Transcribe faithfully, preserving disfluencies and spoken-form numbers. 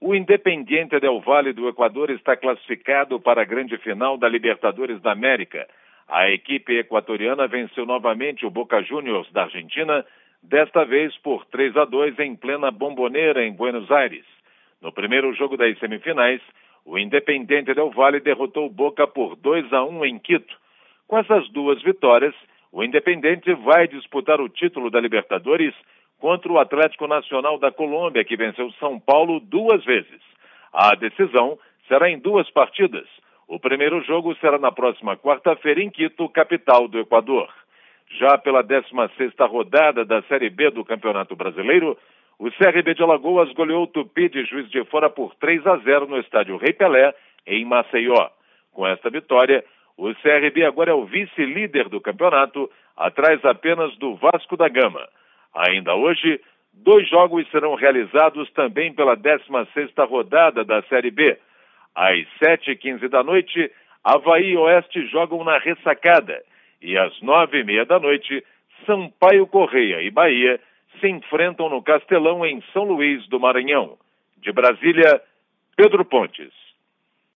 O Independiente del Valle do Equador está classificado para a grande final da Libertadores da América. A equipe equatoriana venceu novamente o Boca Juniors da Argentina, desta vez por três a dois em plena Bombonera, em Buenos Aires. No primeiro jogo das semifinais, o Independiente del Valle derrotou o Boca por dois a um em Quito. Com essas duas vitórias, o Independiente vai disputar o título da Libertadores contra o Atlético Nacional da Colômbia, que venceu São Paulo duas vezes. A decisão será em duas partidas. O primeiro jogo será na próxima quarta-feira em Quito, capital do Equador. Já pela décima sexta rodada da Série B do Campeonato Brasileiro, o C R B de Alagoas goleou o Tupi de Juiz de Fora por três a zero no estádio Rei Pelé, em Maceió. Com esta vitória, o C R B agora é o vice-líder do campeonato, atrás apenas do Vasco da Gama. Ainda hoje, dois jogos serão realizados também pela décima sexta rodada da Série B. Às sete e quinze da noite, Avaí e Oeste jogam na Ressacada. E às nove e meia da noite, Sampaio Correia e Bahia se enfrentam no Castelão, em São Luís do Maranhão. De Brasília, Pedro Pontes.